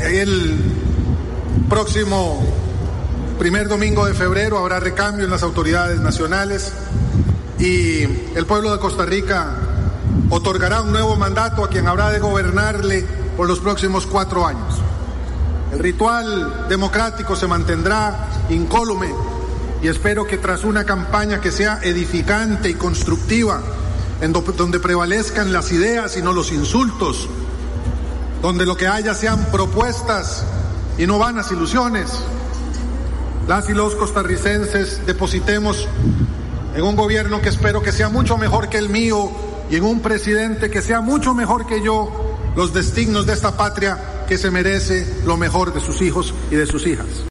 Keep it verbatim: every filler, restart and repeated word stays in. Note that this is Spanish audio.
el próximo primer domingo de febrero habrá recambio en las autoridades nacionales y el pueblo de Costa Rica otorgará un nuevo mandato a quien habrá de gobernarle por los próximos cuatro años. El ritual democrático se mantendrá incólume y espero que tras una campaña que sea edificante y constructiva, en do- donde prevalezcan las ideas y no los insultos, donde lo que haya sean propuestas y no vanas ilusiones, las y los costarricenses depositemos en un gobierno que espero que sea mucho mejor que el mío y en un presidente que sea mucho mejor que yo, los designios de esta patria que se merece lo mejor de sus hijos y de sus hijas.